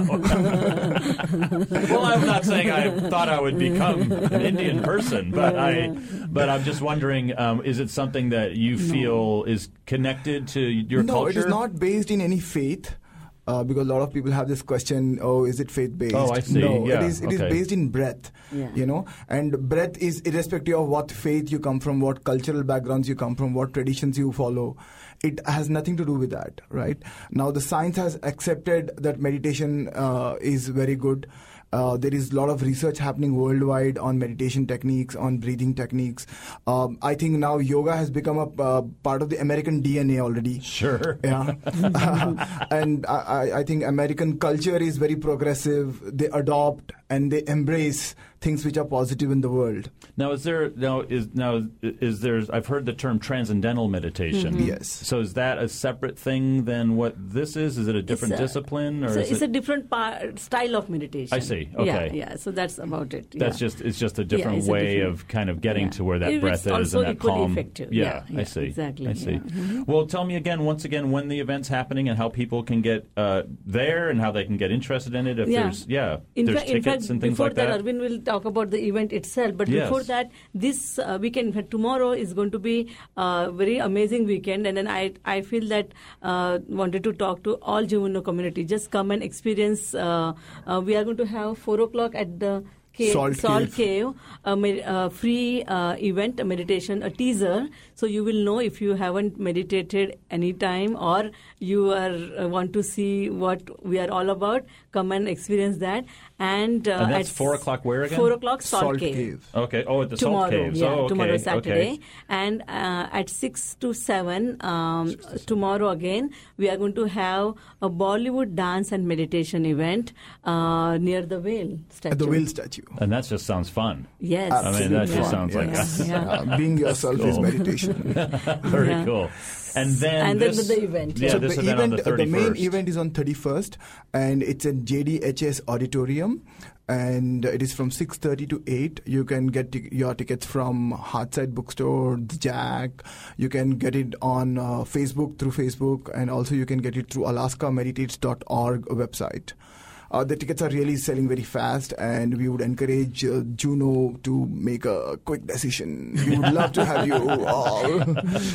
Well, I'm not saying I thought I would become an Indian person, but I but I'm just wondering, um, is it something that you feel is connected to your no, culture? it is not based in any faith. Uh, because a lot of people have this question, oh, is it faith-based? Oh, I see. No, Yeah, it is. It okay. is based in breadth. Yeah. You know, and breadth is irrespective of what faith you come from, what cultural backgrounds you come from, what traditions you follow. It has nothing to do with that, right? Now, the science has accepted that meditation uh, is very good. Uh, there is a lot of research happening worldwide on meditation techniques, on breathing techniques. Um, I think now yoga has become a uh, part of the American D N A already. Sure. Yeah. And I, I think American culture is very progressive. They adopt and they embrace things which are positive in the world. Now, is there now is now is there? I've heard the term transcendental meditation. Mm-hmm. Yes. So is that a separate thing than what this is? Is it a different It's a- discipline, or So is it's it? a different par- style of meditation. I see. Okay. Yeah, yeah. So that's about it. That's yeah. just it's just a Yeah, different it's a way different- of kind of getting yeah. to where that It's breath is also and that equally calm. effective. Yeah, Yeah, I yeah, see. exactly, I see. yeah. Mhm. Well, tell me again, once again, when the event's happening and how people can get uh, there and how they can get interested in it. If Yeah. there's yeah, In, there's fact, in tickets fact, and things before like that, that. Arvind will talk about the event itself. But Yes. before that, this uh, weekend, in fact, tomorrow is going to be a very amazing weekend. And then I, I feel that uh, wanted to talk to all Juvuno community. Just come and experience. Uh, uh, we are going to have four o'clock at the Cave, Salt Cave. Cave, a med- uh, free uh, event, a meditation, a teaser. So you will know if you haven't meditated any time or you are uh, want to see what we are all about. Come and experience that. And, uh, And that's at four o'clock where again? Four o'clock, Salt, Salt Cave. Cave. Okay. Oh, at the Tomorrow, Salt Caves. yeah, oh, okay. tomorrow Saturday, Okay. and uh, at six to seven um, tomorrow again we are going to have a Bollywood dance and meditation event uh, near the whale statue. At the whale statue. And that just sounds fun. Yes, I mean, that just yeah. sounds like Yeah, yeah. Uh, being yourself is Cool. meditation. Very Yeah. cool. And then And then this, the event, Yeah, yeah. So this the event, on the the thirty-first. main event is on thirty-first, and it's at J D H S Auditorium, and it is from six thirty to eight. You can get t- your tickets from Heartside Bookstore, The Jack. You can get it on uh, Facebook through Facebook, and also you can get it through alaska meditates dot org website. Uh, the tickets are really selling very fast, and we would encourage uh, Juno to make a quick decision. We would love to have you all.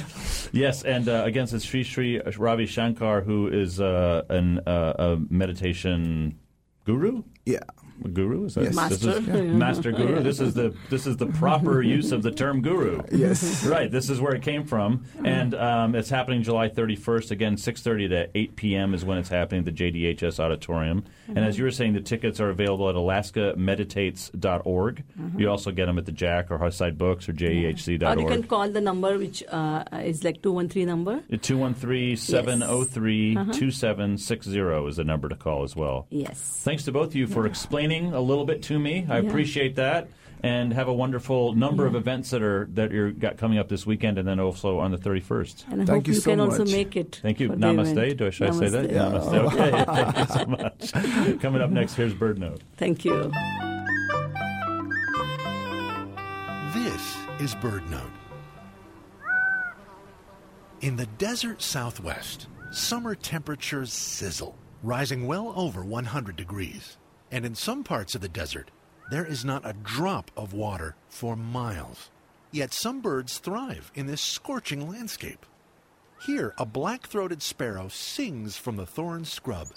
Yes, and uh, against it's Sri Sri Ravi Shankar, who is uh, an, uh, a meditation guru. Yeah. Guru is that Yes. this Master. is Yeah. master guru. Yeah. This is the this is the proper use of the term guru. Yes. Right. This is where it came from, and um, it's happening July thirty-first. Again, six thirty to eight p.m. is when it's happening at the J D H S Auditorium. And as you were saying, the tickets are available at alaska meditates dot org. You also get them at the Jack or Heartside Books or J E H C Or dot you can org. call the number which uh, is like two one three number. two one three, seven oh three, two seven six zero is the number to call as well. Yes. Thanks to both of you for explaining a little bit to me. I Yeah. appreciate that. and have a wonderful number Yeah. of events that are that you're got coming up this weekend, and then also on the thirty-first. And I Thank hope you you, so can also much. make it. Thank you. for the Namaste. event. Do I, should I say that? Namaste. Namaste. Okay. Thank you so much. Coming up next, here's Bird Note. Thank you. This is Bird Note. In the desert Southwest, summer temperatures sizzle, rising well over one hundred degrees. And in some parts of the desert, there is not a drop of water for miles. Yet some birds thrive in this scorching landscape. Here, a black-throated sparrow sings from the thorn scrub.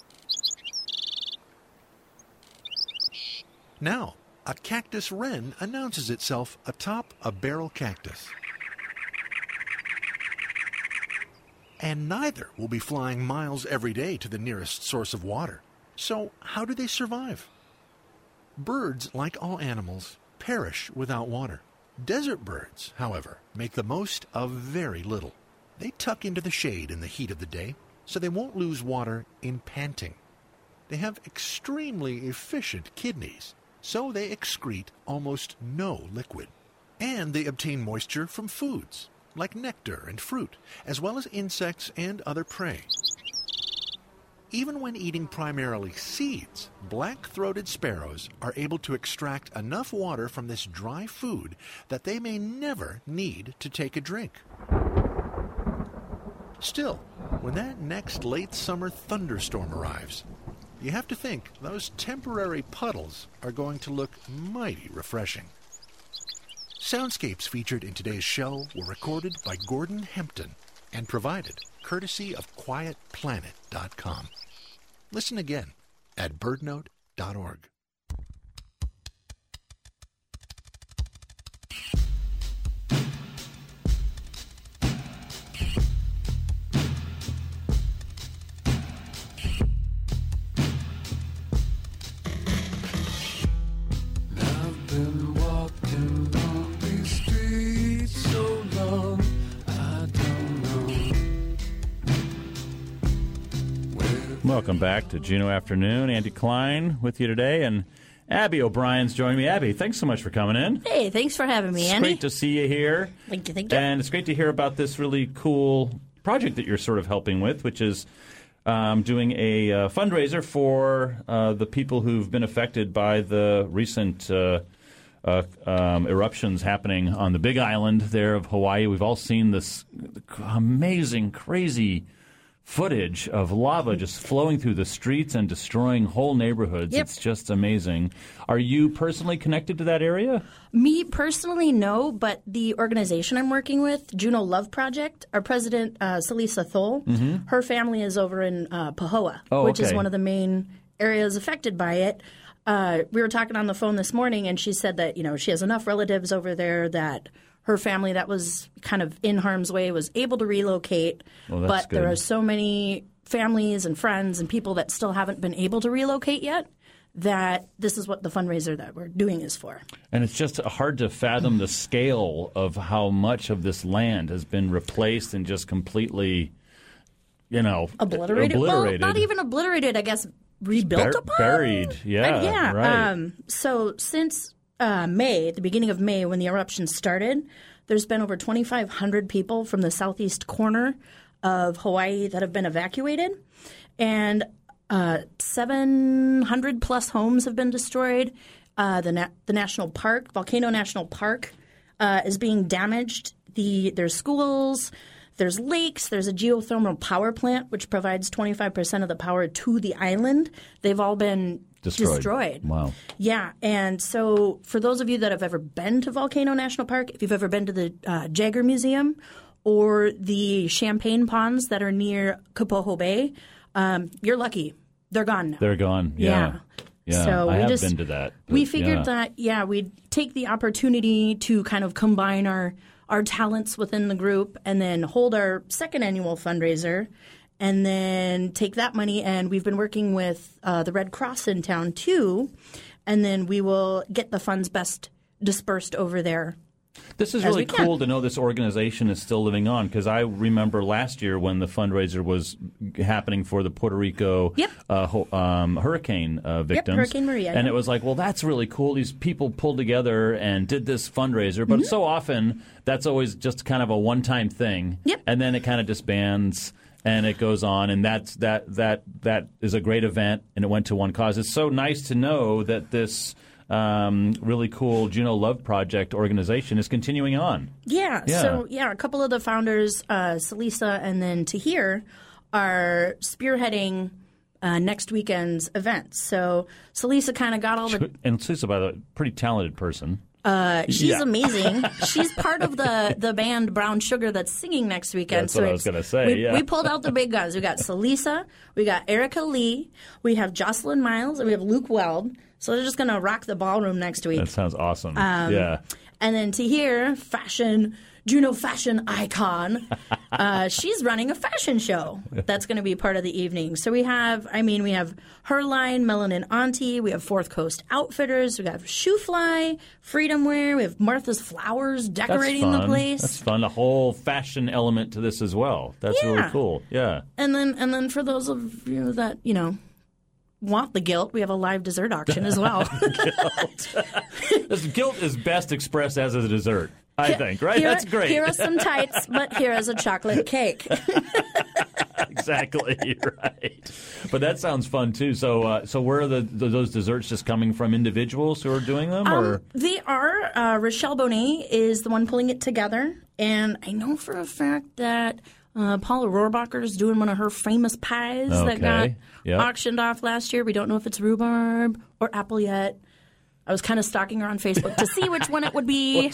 Now, a cactus wren announces itself atop a barrel cactus. And neither will be flying miles every day to the nearest source of water. So how do they survive? Birds, like all animals, perish without water. Desert birds, however, make the most of very little. They tuck into the shade in the heat of the day, so they won't lose water in panting. They have extremely efficient kidneys, so they excrete almost no liquid. And they obtain moisture from foods, like nectar and fruit, as well as insects and other prey. Even when eating primarily seeds, black-throated sparrows are able to extract enough water from this dry food that they may never need to take a drink. Still, when that next late summer thunderstorm arrives, you have to think those temporary puddles are going to look mighty refreshing. Soundscapes featured in today's show were recorded by Gordon Hempton and provided courtesy of quiet planet dot com. Listen again at bird note dot org. I've been walking on these streets so long, I don't know. Welcome back to Juneau Afternoon. Andy Klein with you today, and Abby O'Brien's joining me. Abby, thanks so much for coming in. Hey, thanks for having me, It's Andy. great to see you here. Thank you, thank you. And it's great to hear about this really cool project that you're sort of helping with, which is um, doing a uh, fundraiser for uh, the people who've been affected by the recent uh, uh, um, eruptions happening on the Big Island there of Hawaii. We've all seen this amazing, crazy footage of lava just flowing through the streets and destroying whole neighborhoods. Yep. It's just amazing. Are you personally connected to that area? Me personally, no, but the organization I'm working with, Juneau Love Project, our president, uh, Salisa Thole, Mhm. her family is over in uh, Pahoa, Oh, which is okay. one of the main areas affected by it. Uh, we were talking on the phone this morning, and she said that, you know, she has enough relatives over there that her family that was kind of in harm's way was able to relocate. Well, that's but there good. are so many families and friends and people that still haven't been able to relocate yet that this is what the fundraiser that we're doing is for. And it's just hard to fathom the scale of how much of this land has been replaced and just completely, you know, Obliterated? obliterated. Well, not even obliterated, I guess rebuilt Bur- upon? Buried, yeah, Uh, yeah. right. Um, so since uh, May, the beginning of May, when the eruption started, there's been over twenty-five hundred people from the southeast corner of Hawaii that have been evacuated. And uh, seven hundred plus homes have been destroyed. Uh, the, na- the national park, Volcano National Park, uh, is being damaged. The There's schools. There's lakes. There's a geothermal power plant, which provides twenty-five percent of the power to the island. They've all been Destroyed. destroyed. Wow. Yeah, and so for those of you that have ever been to Volcano National Park, if you've ever been to the uh, Jagger Museum or the Champagne Ponds that are near Kapoho Bay, um, you're lucky. They're gone now. They're gone. Yeah. Yeah. So I we have just- been to that. We but, figured yeah. that, yeah, we'd take the opportunity to kind of combine our, our talents within the group and then hold our second annual fundraiser and then take that money. And we've been working with uh, the Red Cross in town, too. And then we will get the funds best dispersed over there This is as really we can. cool to know this organization is still living on, because I remember last year when the fundraiser was happening for the Puerto Rico yep. uh, ho- um, hurricane uh, victims. Yep, Hurricane Maria. And yeah. it was like, well, that's really cool. These people pulled together and did this fundraiser. But Mm-hmm. so often that's always just kind of a one-time thing. Yep. And then it kind of disbands. And it goes on, and that's that that that is a great event, and it went to one cause. It's so nice to know that this um, really cool Juneau Love Project organization is continuing on. Yeah, Yeah. So, yeah, a couple of the founders, uh, Salisa and then Tahir, are spearheading uh, next weekend's event. So Salisa kind of got all the And Lisa, by the way, pretty talented person. Uh, she's Yeah. amazing. She's part of the, the band Brown Sugar that's singing next weekend. That's what I was it's- gonna say, We, yeah. we pulled out the big guns. We got Salisa, we got Erica Lee, we have Jocelyn Miles, and we have Luke Weld. So they're just going to rock the ballroom next week. That sounds awesome. Um, yeah. And then Tahir, fashion, Juneau fashion icon, uh, she's running a fashion show that's going to be part of the evening. So we have, I mean, we have her line, Melanin Auntie, we have Fourth Coast Outfitters, we have Shoe Fly, Freedom Wear, we have Martha's Flowers decorating That's the fun. place. That's fun. A whole fashion element to this as well. That's really Yeah. cool. Yeah. And then, and then for those of you that, you know, want the guilt, we have a live dessert auction as well. This guilt is best expressed as a dessert, I think, right? Here, That's great. Here are some tights, but here is a chocolate cake. Exactly right. But that sounds fun too. So, uh, so where are the, the those desserts just coming from individuals who are doing them, or Um, they are. Uh, Rochelle Bonet is the one pulling it together, and I know for a fact that uh, Paula Rohrbacher is doing one of her famous pies that Okay. got Yep. auctioned off last year. We don't know if it's rhubarb or apple yet. I was kind of stalking her on Facebook to see which one it would be.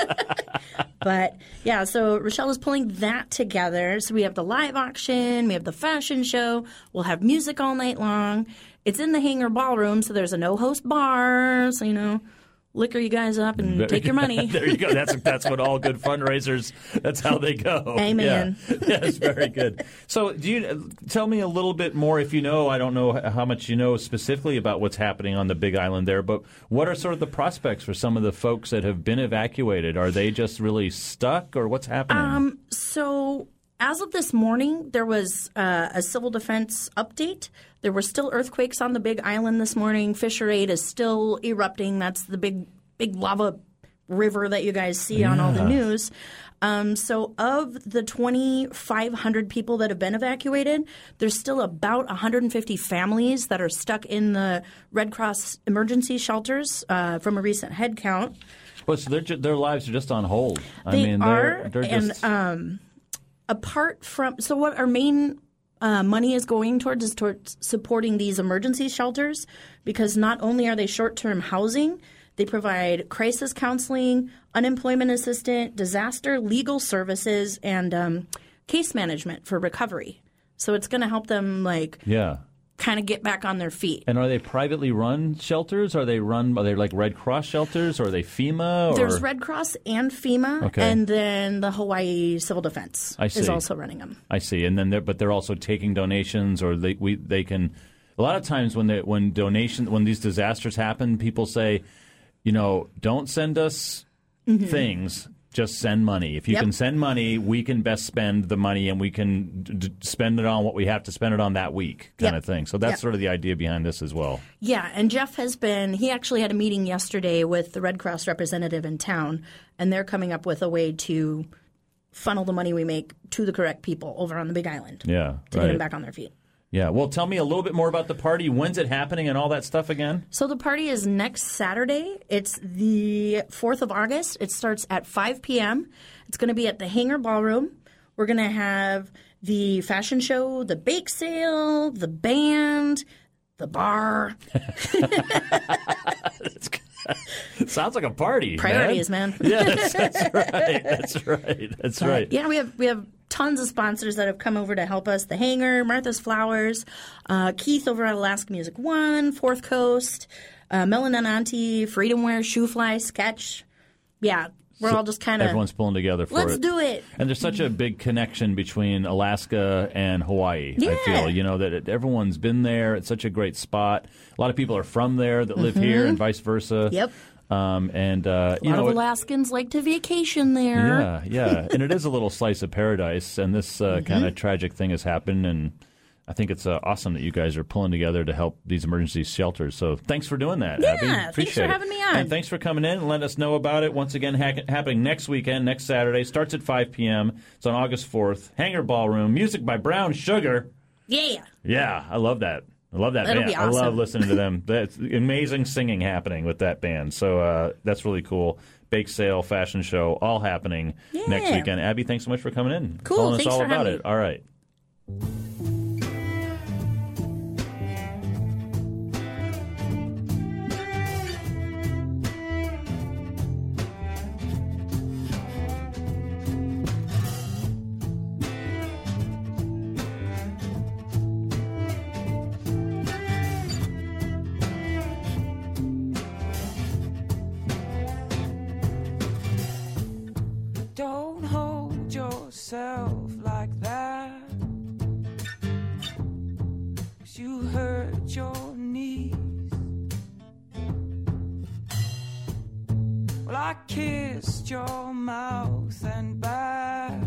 But yeah, so Rochelle is pulling that together. So we have the live auction, we have the fashion show, we'll have music all night long. It's in the Hangar Ballroom, so there's a no-host bar, so, you know, liquor you guys up and There- take your money. There you go. That's that's what all good fundraisers. That's how they go. Amen. Yeah. Yes, very good. So, do you tell me a little bit more, if you know? I don't know how much you know specifically about what's happening on the Big Island there, but what are sort of the prospects for some of the folks that have been evacuated? Are they just really stuck, or what's happening? Um, so as of this morning, there was uh, a civil defense update. There were still earthquakes on the Big Island this morning. Fissure eight is still erupting. That's the big, big lava river that you guys see on all the Yeah. news. Um, so of the twenty-five hundred people that have been evacuated, there's still about one hundred fifty families that are stuck in the Red Cross emergency shelters uh, from a recent head count. Well, so their their lives are just on hold. I They mean, are, they're, they're just and um, apart from so what our main uh, money is going towards is towards supporting these emergency shelters, because not only are they short-term housing, they provide crisis counseling, unemployment assistance, disaster legal services, and um, case management for recovery. So it's going to help them like yeah. kind of get back on their feet. And are they privately run shelters? Are they run? Are they like Red Cross shelters? Or are they FEMA? Or? There's Red Cross and FEMA, Okay. and then the Hawaii Civil Defense I see. is also running them. I see, and then they're, but they're also taking donations, or they we they can. A lot of times when they when donation when these disasters happen, people say, you know, don't send us Mhm. things. Just send money. If you Yep. can send money, we can best spend the money, and we can d- d- spend it on what we have to spend it on that week, kind Yep. of thing. So that's Yep. sort of the idea behind this as well. Yeah, and Jeff has been, he actually had a meeting yesterday with the Red Cross representative in town, and they're coming up with a way to funnel the money we make to the correct people over on the Big Island Yeah, to right. get them back on their feet. Yeah. Well, tell me a little bit more about the party. When's it happening, and all that stuff again? So the party is next Saturday. It's the fourth of August. It starts at five p.m. It's going to be at the Hangar Ballroom. We're going to have the fashion show, the bake sale, the band, the bar. It sounds like a party. Priorities, man. Yes, that's right. That's right. That's But, right. Yeah, we have we have tons of sponsors that have come over to help us. The Hangar, Martha's Flowers, uh, Keith over at Alaska Music One, Fourth Coast, uh, Melanin Auntie, Freedom Wear, Shoe Fly, Sketch. Yeah, we're So all just kind of everyone's pulling together for let's it. do it. And there's such a big connection between Alaska and Hawaii. I Yeah. feel you know that it, everyone's been there. It's such a great spot. A lot of people are from there that live Mhm. here, and vice versa. Yep. Um, and uh, A you lot know, of it- Alaskans like to vacation there. yeah, yeah, and it is a little slice of paradise. And this uh, Mhm. kind of tragic thing has happened, and I think it's uh, awesome that you guys are pulling together to help these emergency shelters. So thanks for doing that, Yeah, Abby. thanks Appreciate for it. having me on. And thanks for coming in and letting us know about it. Once again, ha- happening next weekend, next Saturday. Starts at five p.m. It's on August fourth. Hangar Ballroom. Music by Brown Sugar. Yeah. Yeah, I love that. I love that That'll band. be I love awesome. listening to them. That's amazing singing happening with that band. So uh, that's really cool. Bake sale, fashion show, all happening next Yeah. weekend. Abby, thanks so much for coming in. Cool, Telling us thanks all for about having it. me. All right. Don't hold yourself like that, 'cause you hurt your knees. Well, I kissed your mouth and back,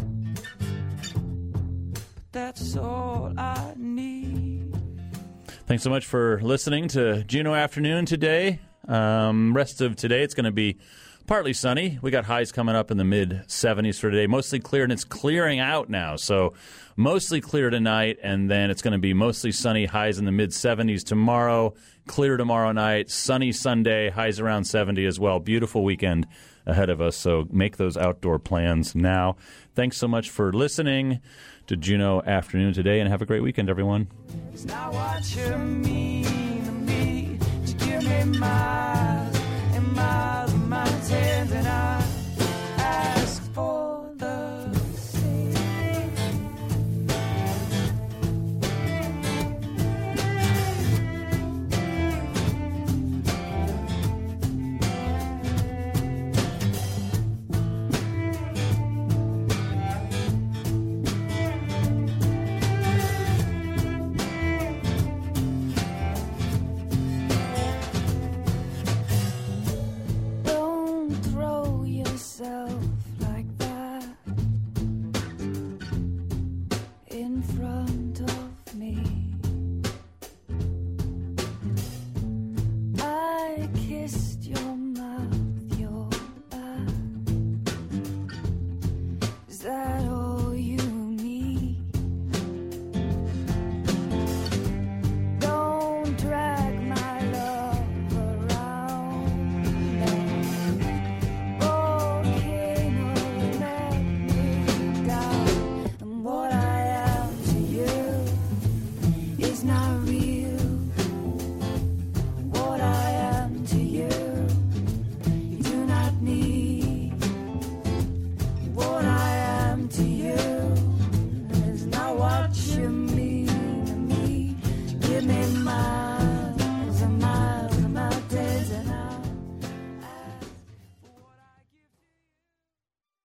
but that's all I need. Thanks so much for listening to Juneau Afternoon today. Um, rest of today, it's going to be partly sunny. We got highs coming up in the mid seventies for today. Mostly clear, and it's clearing out now. So mostly clear tonight, and then it's going to be mostly sunny, highs in the mid seventies tomorrow. Clear tomorrow night, sunny Sunday, highs around seventy as well. Beautiful weekend ahead of us, so make those outdoor plans now. Thanks so much for listening to Juneau Afternoon today, and have a great weekend, everyone. It's not what you mean to me to give me miles and miles of mountains, and I ask for the same. Don't throw yourself